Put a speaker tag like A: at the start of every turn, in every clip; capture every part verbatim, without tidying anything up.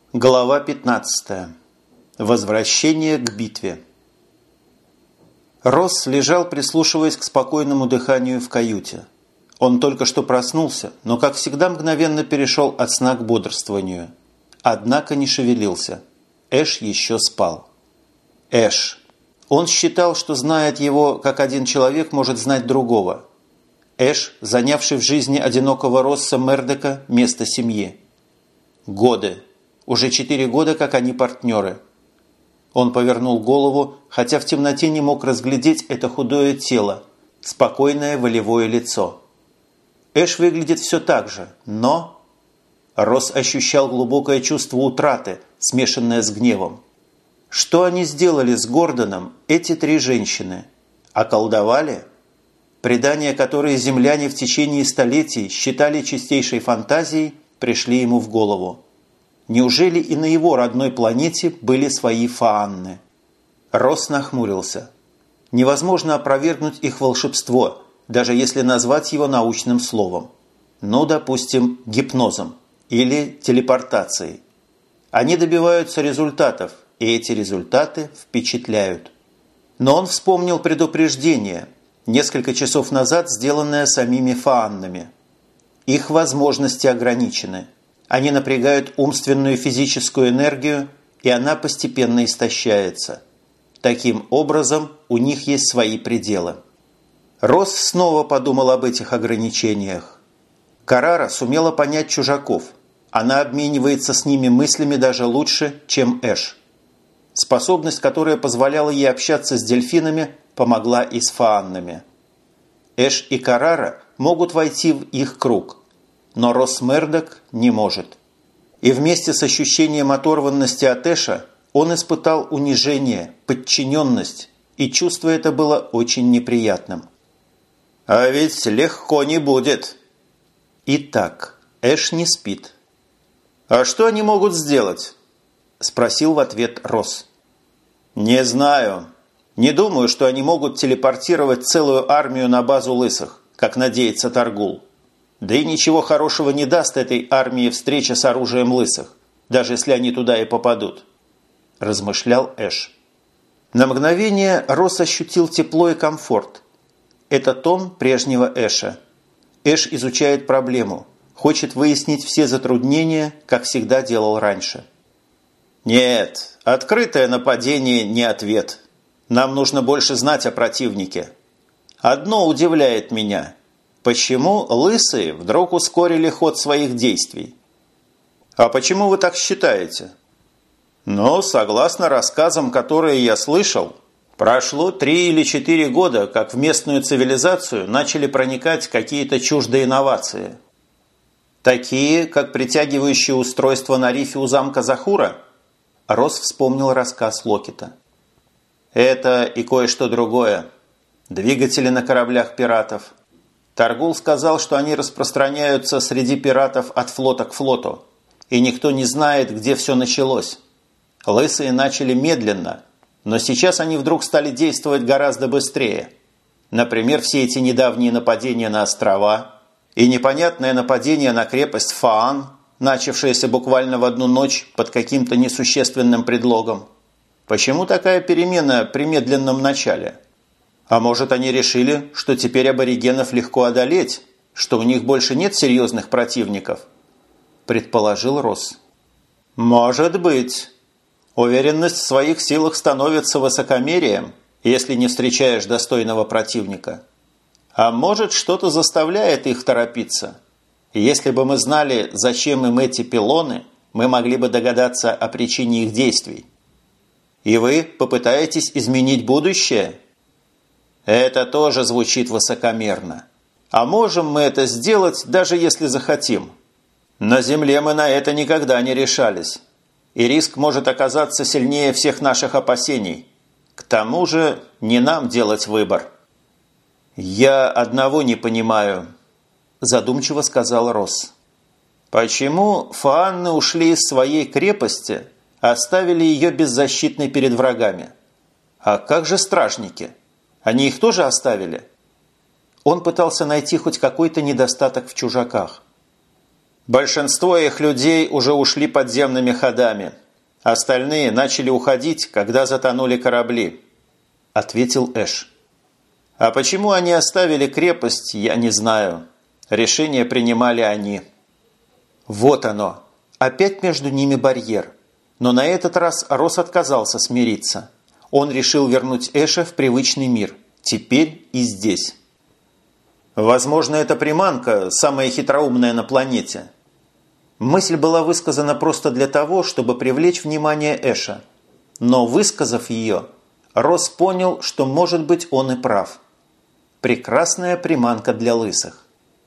A: Глава пятнадцатая. Возвращение к битве. Росс лежал, прислушиваясь к спокойному дыханию в каюте. Он только что проснулся, но, как всегда, мгновенно перешел от сна к бодрствованию. Однако не шевелился. Эш еще спал. Эш. Он считал, что знает его, как один человек может знать другого. Эш, занявший в жизни одинокого Росса Мердока место семьи. Годы. Уже четыре года, как они партнеры. Он повернул голову, хотя в темноте не мог разглядеть это худое тело, спокойное волевое лицо. Эш выглядит все так же, но... Росс ощущал глубокое чувство утраты, смешанное с гневом. Что они сделали с Гордоном, эти три женщины? Околдовали? Предания, которые земляне в течение столетий считали чистейшей фантазией, пришли ему в голову. Неужели и на его родной планете были свои фаанны? Росс нахмурился. Невозможно опровергнуть их волшебство, даже если назвать его научным словом. Ну, допустим, гипнозом или телепортацией. Они добиваются результатов, и эти результаты впечатляют. Но он вспомнил предупреждение, несколько часов назад сделанное самими фааннами. Их возможности ограничены. Они напрягают умственную и физическую энергию, и она постепенно истощается. Таким образом, у них есть свои пределы. Росс снова подумал об этих ограничениях. Карара сумела понять чужаков. Она обменивается с ними мыслями даже лучше, чем Эш. Способность, которая позволяла ей общаться с дельфинами, помогла и с фааннами. Эш и Карара могут войти в их круг. Но Росс Мердок не может. И вместе с ощущением оторванности от Эша он испытал унижение, подчиненность, и чувство это было очень неприятным. «А ведь легко не будет». Итак, Эш не спит. «А что они могут сделать?» – спросил в ответ Росс. «Не знаю. Не думаю, что они могут телепортировать целую армию на базу лысых, как надеется Таргул. Да и ничего хорошего не даст этой армии встреча с оружием лысых, даже если они туда и попадут», – размышлял Эш. На мгновение Росс ощутил тепло и комфорт. Это тон прежнего Эша. Эш изучает проблему, хочет выяснить все затруднения, как всегда делал раньше. «Нет, открытое нападение не ответ. Нам нужно больше знать о противнике. Одно удивляет меня. Почему лысые вдруг ускорили ход своих действий?» «А почему вы так считаете?» «Ну, согласно рассказам, которые я слышал, прошло три или четыре года, как в местную цивилизацию начали проникать какие-то чуждые инновации. Такие, как притягивающие устройство на рифе у замка Захура?» Росс вспомнил рассказ Локита. «Это и кое-что другое. Двигатели на кораблях пиратов. Таргул сказал, что они распространяются среди пиратов от флота к флоту, и никто не знает, где все началось. Лысые начали медленно, но сейчас они вдруг стали действовать гораздо быстрее. Например, все эти недавние нападения на острова и непонятное нападение на крепость Фаан, начавшееся буквально в одну ночь под каким-то несущественным предлогом. Почему такая перемена при медленном начале? А может, они решили, что теперь аборигенов легко одолеть, что у них больше нет серьезных противников?» – предположил Росс. «Может быть. Уверенность в своих силах становится высокомерием, если не встречаешь достойного противника. А может, что-то заставляет их торопиться. Если бы мы знали, зачем им эти пилоны, мы могли бы догадаться о причине их действий. И вы попытаетесь изменить будущее?» «Это тоже звучит высокомерно. А можем мы это сделать, даже если захотим? На Земле мы на это никогда не решались. И риск может оказаться сильнее всех наших опасений. К тому же не нам делать выбор». «Я одного не понимаю», – задумчиво сказал Росс. «Почему фаанны ушли из своей крепости, оставили ее беззащитной перед врагами? А как же стражники? Они их тоже оставили?» Он пытался найти хоть какой-то недостаток в чужаках. Большинство их людей уже ушли подземными ходами. Остальные начали уходить, когда затонули корабли», – ответил Эш. «А почему они оставили крепость, я не знаю. Решение принимали они». Вот оно. Опять между ними барьер. Но на этот раз Росс отказался смириться. Он решил вернуть Эша в привычный мир. Теперь и здесь. Возможно, эта приманка самая хитроумная на планете. Мысль была высказана просто для того, чтобы привлечь внимание Эша. Но, высказав ее, Росс понял, что, может быть, он и прав. Прекрасная приманка для лысых.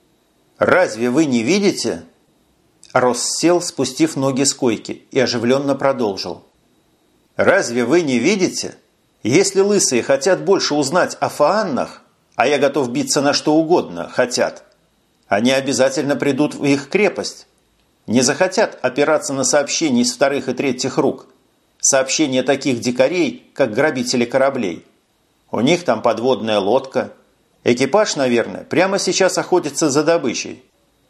A: «Разве вы не видите?» Росс сел, спустив ноги с койки, и оживленно продолжил. «Разве вы не видите? Если лысые хотят больше узнать о фааннах, а я готов биться на что угодно, хотят, они обязательно придут в их крепость. Не захотят опираться на сообщения из вторых и третьих рук, сообщения таких дикарей, как грабители кораблей. У них там подводная лодка. Экипаж, наверное, прямо сейчас охотится за добычей.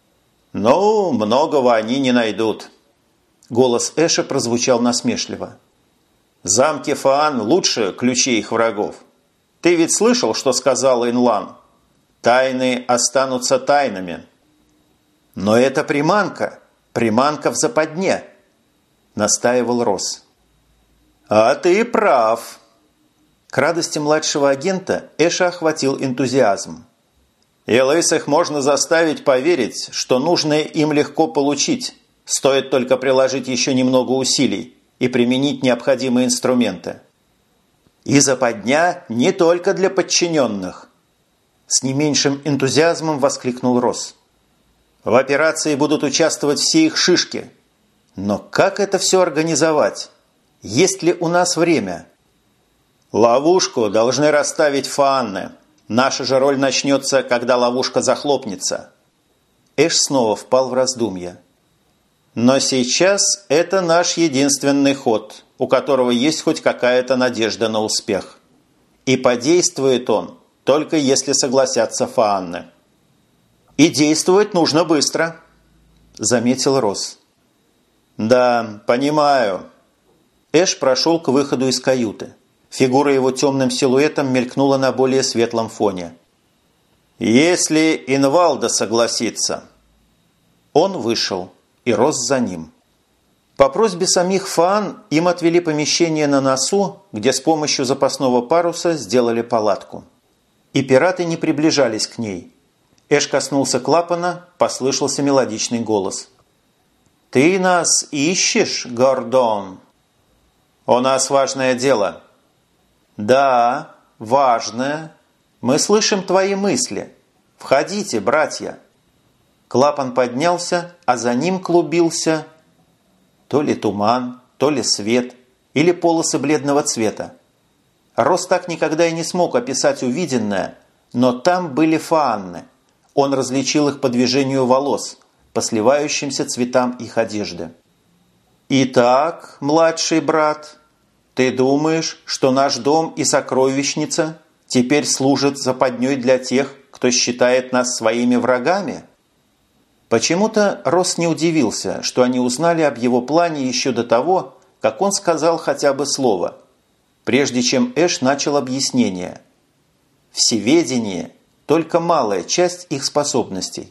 A: «Ну, многого они не найдут». Голос Эша прозвучал насмешливо. «Замки Фаан лучше ключей их врагов. Ты ведь слышал, что сказал Инлан? Тайны останутся тайнами». «Но это приманка, приманка в западне», – настаивал Росс. «А ты прав». К радости младшего агента Эша охватил энтузиазм. «И лысых можно заставить поверить, что нужное им легко получить, стоит только приложить еще немного усилий и применить необходимые инструменты. И западня не только для подчиненных», – с не меньшим энтузиазмом воскликнул Росс. «В операции будут участвовать все их шишки. Но как это все организовать? Есть ли у нас время?» «Ловушку должны расставить фаанны. Наша же роль начнется, когда ловушка захлопнется». Эш снова впал в раздумья. «Но сейчас это наш единственный ход, у которого есть хоть какая-то надежда на успех. И подействует он, только если согласятся фаанны». «И действовать нужно быстро», – заметил Росс. «Да, понимаю». Эш прошел к выходу из каюты. Фигура его темным силуэтом мелькнула на более светлом фоне. «Если Инвалда согласится». Он вышел, и Росс за ним. По просьбе самих Фаан им отвели помещение на носу, где с помощью запасного паруса сделали палатку. И пираты не приближались к ней. Эш коснулся клапана, послышался мелодичный голос. «Ты нас ищешь, Гордон?» «У нас важное дело». «Да, важное. Мы слышим твои мысли. Входите, братья». Клапан поднялся, а за ним клубился то ли туман, то ли свет, или полосы бледного цвета. Росс так никогда и не смог описать увиденное, но там были фаанны. Он различил их по движению волос, по сливающимся цветам их одежды. «Итак, младший брат, ты думаешь, что наш дом и сокровищница теперь служат западней для тех, кто считает нас своими врагами?» Почему-то Росс не удивился, что они узнали об его плане еще до того, как он сказал хотя бы слово, прежде чем Эш начал объяснение. Всеведение – только малая часть их способностей.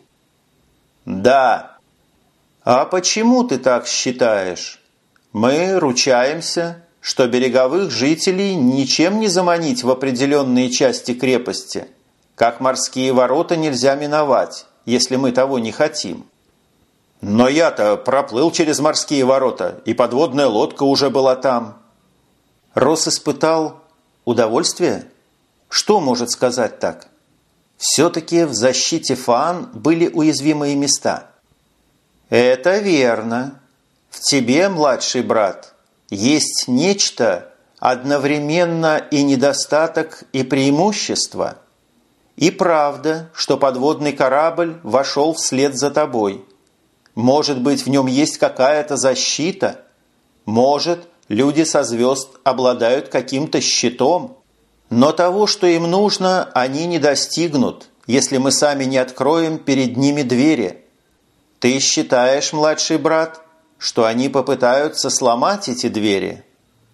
A: «Да». «А почему ты так считаешь? Мы ручаемся, что береговых жителей ничем не заманить в определенные части крепости, как морские ворота нельзя миновать, если мы того не хотим». «Но я-то проплыл через морские ворота, и подводная лодка уже была там». Росс испытал удовольствие? Что может сказать так? Все-таки в защите Фаан были уязвимые места. «Это верно. В тебе, младший брат, есть нечто одновременно и недостаток, и преимущество. И правда, что подводный корабль вошел вслед за тобой. Может быть, в нем есть какая-то защита? Может, люди со звезд обладают каким-то щитом? Но того, что им нужно, они не достигнут, если мы сами не откроем перед ними двери. ты считаешь, младший брат, что они попытаются сломать эти двери?»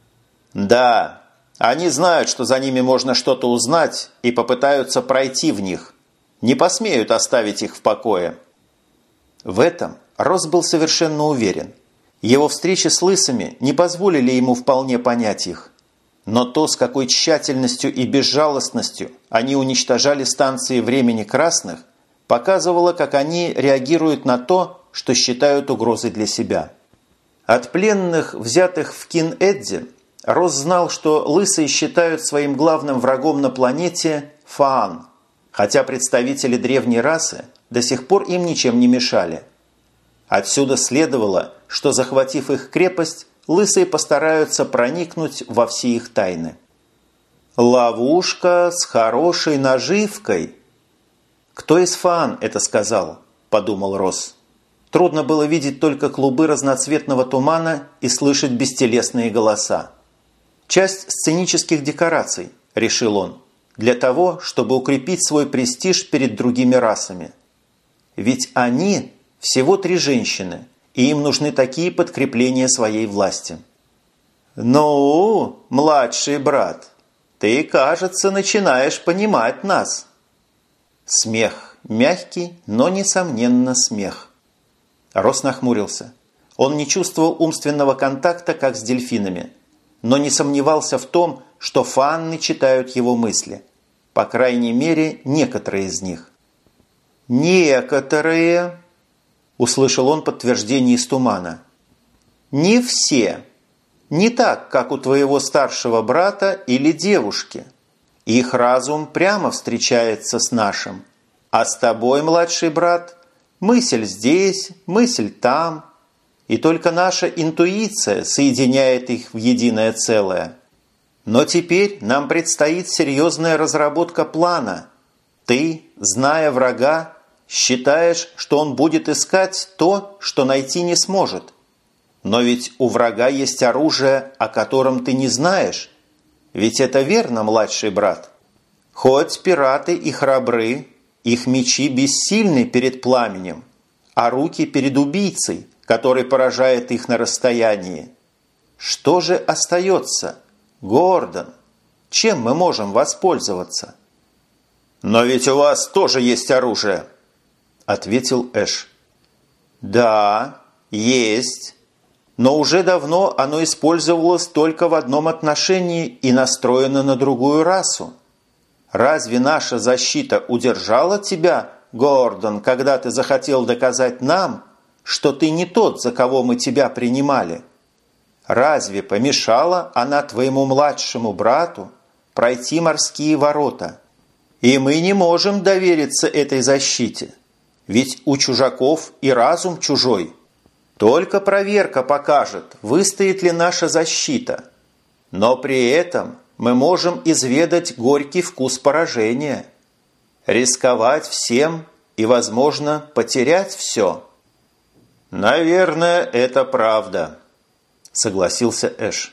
A: «Да, они знают, что за ними можно что-то узнать, и попытаются пройти в них. Не посмеют оставить их в покое». В этом Росс был совершенно уверен. Его встречи с лысыми не позволили ему вполне понять их. Но то, с какой тщательностью и безжалостностью они уничтожали станции времени красных, показывало, как они реагируют на то, что считают угрозой для себя. От пленных, взятых в Кин-Эдди, Росс знал, что лысые считают своим главным врагом на планете Фаан, хотя представители древней расы до сих пор им ничем не мешали. Отсюда следовало, что, захватив их крепость, лысые постараются проникнуть во все их тайны. «Ловушка с хорошей наживкой». «Кто из Фаан это сказал?» – подумал Росс. Трудно было видеть только клубы разноцветного тумана и слышать бестелесные голоса. «Часть сценических декораций», – решил он, для того, чтобы укрепить свой престиж перед другими расами. Ведь они всего три женщины, и им нужны такие подкрепления своей власти. «Ну, младший брат, ты, кажется, начинаешь понимать нас». Смех, мягкий, но, несомненно, смех. Росс нахмурился. Он не чувствовал умственного контакта, как с дельфинами, но не сомневался в том, что фаанны читают его мысли. По крайней мере, некоторые из них. «Некоторые», – услышал он подтверждение из тумана. «Не все. Не так, как у твоего старшего брата или девушки. Их разум прямо встречается с нашим. А с тобой, младший брат, мысль здесь, мысль там. И только наша интуиция соединяет их в единое целое. Но теперь нам предстоит серьезная разработка плана. Ты, зная врага, считаешь, что он будет искать то, что найти не сможет. Но ведь у врага есть оружие, о котором ты не знаешь. Ведь это верно, младший брат. Хоть пираты и храбры, их мечи бессильны перед пламенем, а руки перед убийцей, который поражает их на расстоянии. Что же остается, Гордон? Чем мы можем воспользоваться?» «Но ведь у вас тоже есть оружие», – ответил Эш. «Да, есть. Но уже давно оно использовалось только в одном отношении и настроено на другую расу. Разве наша защита удержала тебя, Гордон, когда ты захотел доказать нам, что ты не тот, за кого мы тебя принимали? Разве помешала она твоему младшему брату пройти морские ворота? И мы не можем довериться этой защите, ведь у чужаков и разум чужой. Только проверка покажет, выстоит ли наша защита. Но при этом мы можем изведать горький вкус поражения, рисковать всем и, возможно, потерять все». «Наверное, это правда», – согласился Эш.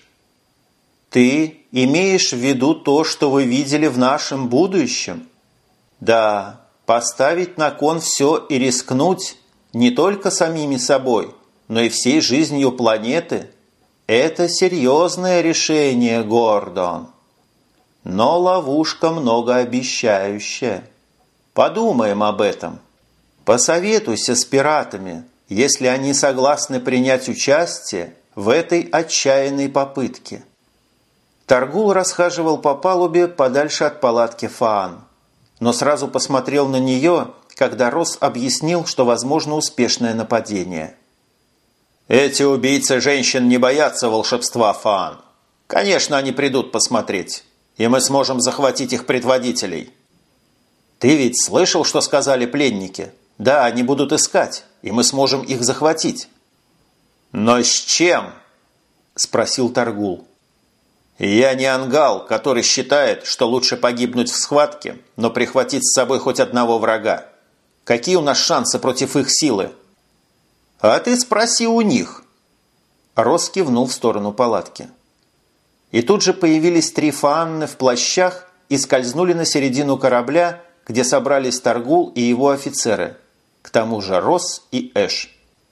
A: «Ты имеешь в виду то, что вы видели в нашем будущем? Да, поставить на кон все и рискнуть не только самими собой, но и всей жизнью планеты – это серьезное решение, Гордон. Но ловушка многообещающая. Подумаем об этом. Посоветуйся с пиратами, если они согласны принять участие в этой отчаянной попытке». Таргул расхаживал по палубе подальше от палатки Фаан, но сразу посмотрел на нее, когда Росс объяснил, что возможно успешное нападение. «Эти убийцы женщин не боятся волшебства, Фаан. Конечно, они придут посмотреть, и мы сможем захватить их предводителей». «Ты ведь слышал, что сказали пленники? Да, они будут искать, и мы сможем их захватить». «Но с чем?» – спросил Таргул. «Я не ангал, который считает, что лучше погибнуть в схватке, но прихватить с собой хоть одного врага. Какие у нас шансы против их силы?» «А ты спроси у них». Росс кивнул в сторону палатки. И тут же появились три фаанны в плащах и скользнули на середину корабля, где собрались Таргул и его офицеры. К тому же Росс и Эш.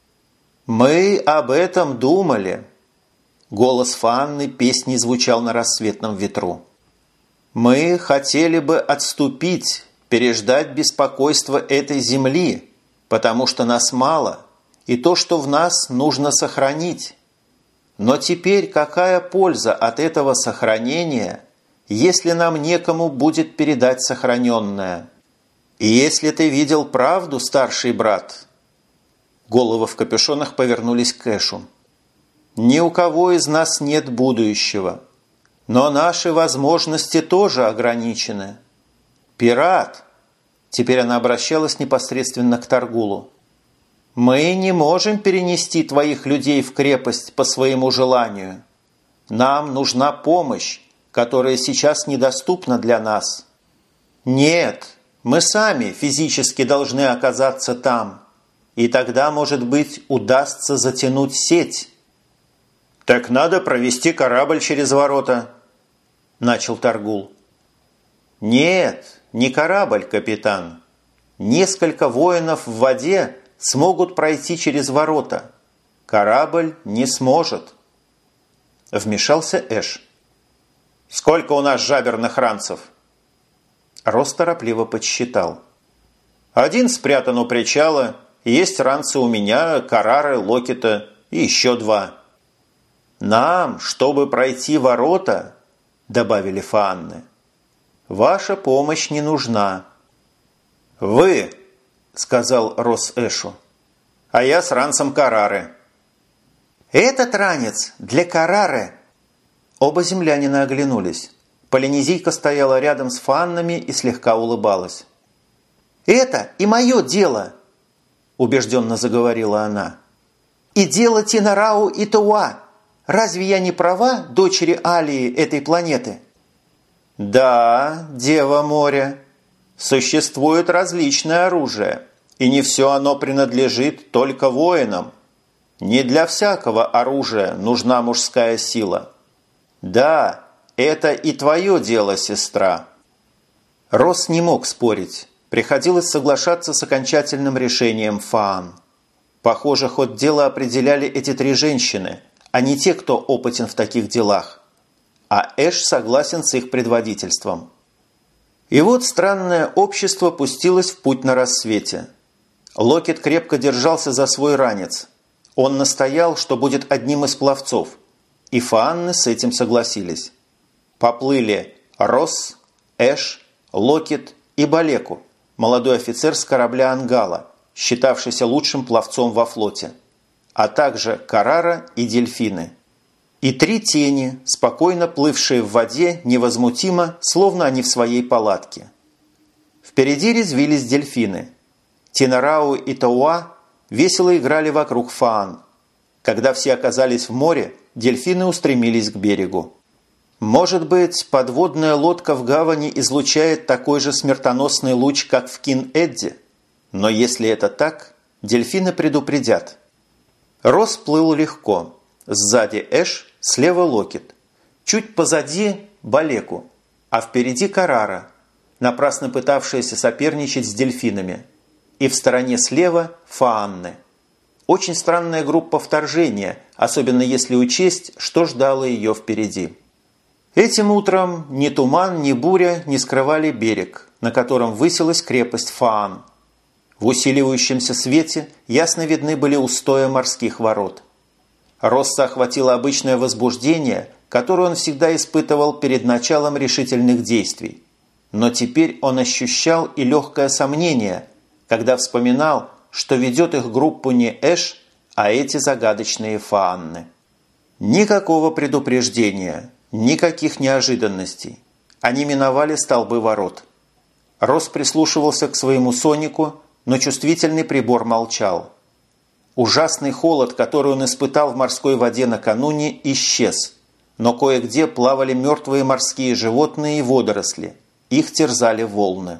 A: «Мы об этом думали!» Голос Фаанны песней звучал на рассветном ветру. «Мы хотели бы отступить, переждать беспокойство этой земли, потому что нас мало, и то, что в нас, нужно сохранить. Но теперь какая польза от этого сохранения, если нам некому будет передать сохраненное? И если ты видел правду, старший брат?» Головы в капюшонах повернулись к Эшу. «Ни у кого из нас нет будущего, но наши возможности тоже ограничены. Пират!» Теперь она обращалась непосредственно к Таргулу. «Мы не можем перенести твоих людей в крепость по своему желанию. Нам нужна помощь, которая сейчас недоступна для нас. Нет, мы сами физически должны оказаться там, и тогда, может быть, удастся затянуть сеть». «Так надо провести корабль через ворота», – начал Таргул. «Нет, не корабль, капитан. Несколько воинов в воде смогут пройти через ворота. Корабль не сможет». Вмешался Эш. «Сколько у нас жаберных ранцев?» Рос торопливо подсчитал. «Один спрятан у причала, есть ранцы у меня, Карары, Локита и еще два». «Нам, чтобы пройти ворота, – добавили Фаанны, – ваша помощь не нужна». «Вы, – сказал Рос Эшу, – а я с ранцем Карары». «Этот ранец для Карары!» Оба землянина оглянулись. Полинезийка стояла рядом с Фааннами и слегка улыбалась. «Это и мое дело!» – убежденно заговорила она. «И дело Тинарау и Туа! Разве я не права, дочери Алии этой планеты?» «Да, Дева моря, существует различное оружие, и не все оно принадлежит только воинам. Не для всякого оружия нужна мужская сила. Да, это и твое дело, сестра». Рос не мог спорить. Приходилось соглашаться с окончательным решением Фаан. Похоже, ход дела определяли эти три женщины, а не те, кто опытен в таких делах. А Эш согласен с их предводительством. И вот странное общество пустилось в путь на рассвете. Локит крепко держался за свой ранец. Он настоял, что будет одним из пловцов, и Фаанны с этим согласились. Поплыли Росс, Эш, Локит и Балеку, молодой офицер с корабля Ангала, считавшийся лучшим пловцом во флоте, а также Карара и дельфины. И три тени, спокойно плывшие в воде, невозмутимо, словно они в своей палатке. Впереди резвились дельфины. Тинарау и Тауа весело играли вокруг Фаан. Когда все оказались в море, дельфины устремились к берегу. Может быть, подводная лодка в гавани излучает такой же смертоносный луч, как в Кин-Эдди? Но если это так, дельфины предупредят. Рос плыл легко. Сзади Эш, слева Локит. Чуть позади Балеку, а впереди Карара, напрасно пытавшаяся соперничать с дельфинами. И в стороне слева Фаанны. Очень странная группа вторжения, особенно если учесть, что ждало ее впереди. Этим утром ни туман, ни буря не скрывали берег, на котором высилась крепость Фаан. В усиливающемся свете ясно видны были устои морских ворот. Росса охватило обычное возбуждение, которое он всегда испытывал перед началом решительных действий. Но теперь он ощущал и легкое сомнение, когда вспоминал, что ведет их группу не Эш, а эти загадочные Фаанны. Никакого предупреждения, никаких неожиданностей. Они миновали столбы ворот. Росс прислушивался к своему сонику, но чувствительный прибор молчал. Ужасный холод, который он испытал в морской воде накануне, исчез, но кое-где плавали мертвые морские животные и водоросли. Их терзали волны.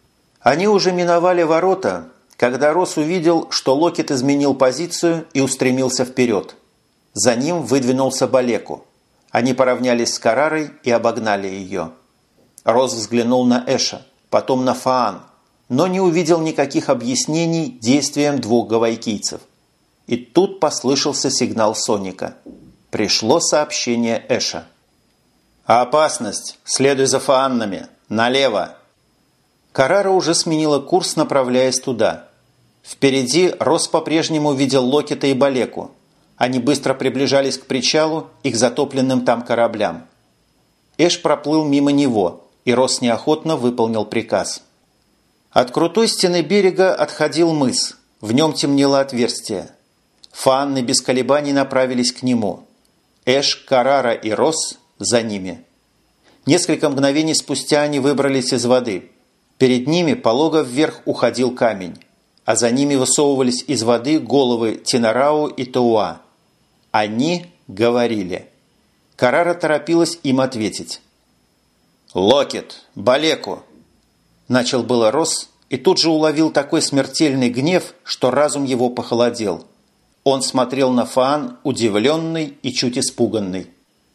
A: Они уже миновали ворота, когда Росс увидел, что Локит изменил позицию и устремился вперед. За ним выдвинулся Балеку. Они поравнялись с Карарой и обогнали ее. Росс взглянул на Эша, потом на Фаан. но не увидел никаких объяснений действиям двух гавайкийцев. И тут послышался сигнал Соника. Пришло сообщение Эша. «Опасность! Следуй за фааннами! Налево!» Карара уже сменила курс, направляясь туда. Впереди Росс по-прежнему видел Локета и Балеку. Они быстро приближались к причалу и к затопленным там кораблям. Эш проплыл мимо него, и Росс неохотно выполнил приказ. От крутой стены берега отходил мыс, в нем темнело отверстие. Фаанны без колебаний направились к нему. Эш, Карара и Росс за ними. Несколько мгновений спустя они выбрались из воды. Перед ними полого вверх уходил камень, а за ними высовывались из воды головы Тинарау и Тауа. Они говорили. Карара торопилась им ответить. «Локет! Балеку!» Начал было Росс и тут же уловил такой смертельный гнев, что разум его похолодел. Он смотрел на Фаан, удивленный и чуть испуганный.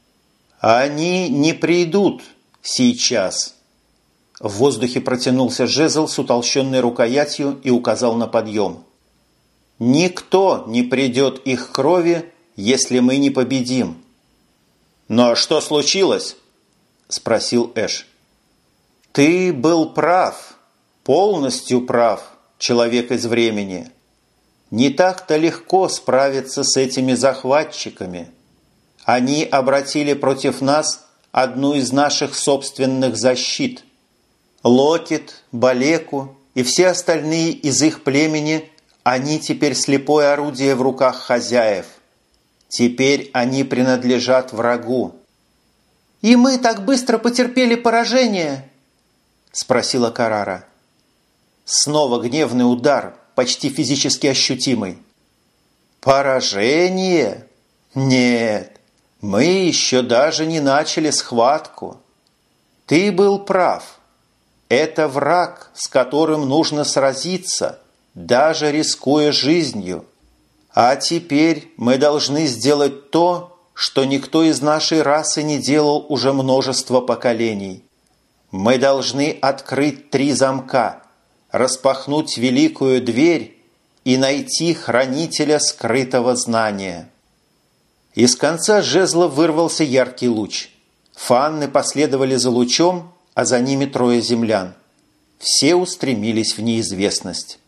A: «Они не придут сейчас!» В воздухе протянулся жезл с утолщенной рукоятью и указал на подъем. «Никто не придет их крови, если мы не победим!» «Но что случилось?» – спросил Эш. «Ты был прав, полностью прав, человек из времени. Не так-то легко справиться с этими захватчиками. Они обратили против нас одну из наших собственных защит. Локет, Балеку и все остальные из их племени, они теперь слепое орудие в руках хозяев. Теперь они принадлежат врагу». «И мы так быстро потерпели поражение?» – спросила Карара. Снова гневный удар, почти физически ощутимый. «Поражение? Нет, мы еще даже не начали схватку. Ты был прав. Это враг, с которым нужно сразиться, даже рискуя жизнью. А теперь мы должны сделать то, что никто из нашей расы не делал уже множество поколений. Мы должны открыть три замка, распахнуть великую дверь и найти хранителя скрытого знания». Из конца жезла вырвался яркий луч. Фаанны последовали за лучом, а за ними трое землян. Все устремились в неизвестность.